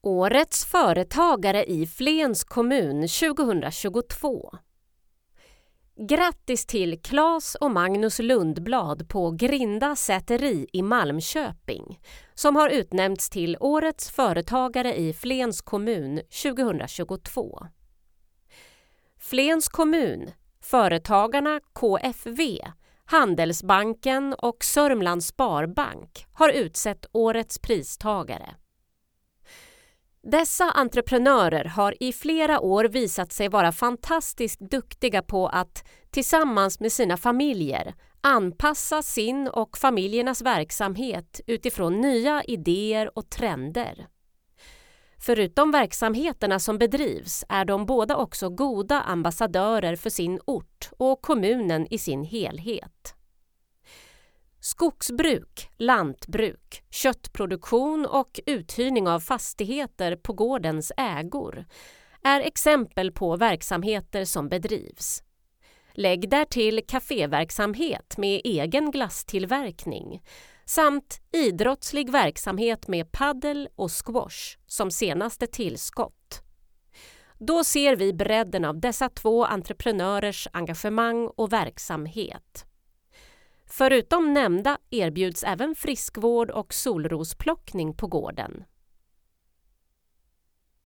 Årets företagare i Flens kommun 2022. Grattis till Claes och Magnus Lundblad på Grinda säteri i Malmköping som har utnämnts till Årets företagare i Flens kommun 2022. Flens kommun, Företagarna KFV, Handelsbanken och Sörmlands Sparbank har utsett årets pristagare. Dessa entreprenörer har i flera år visat sig vara fantastiskt duktiga på att tillsammans med sina familjer anpassa sin och familjernas verksamhet utifrån nya idéer och trender. Förutom verksamheterna som bedrivs är de båda också goda ambassadörer för sin ort och kommunen i sin helhet. Skogsbruk, lantbruk, köttproduktion och uthyrning av fastigheter på gårdens ägor är exempel på verksamheter som bedrivs. Lägg därtill kaféverksamhet med egen glasstillverkning samt idrottslig verksamhet med paddel och squash som senaste tillskott. Då ser vi bredden av dessa två entreprenörers engagemang och verksamhet. Förutom nämnda erbjuds även friskvård och solrosplockning på gården.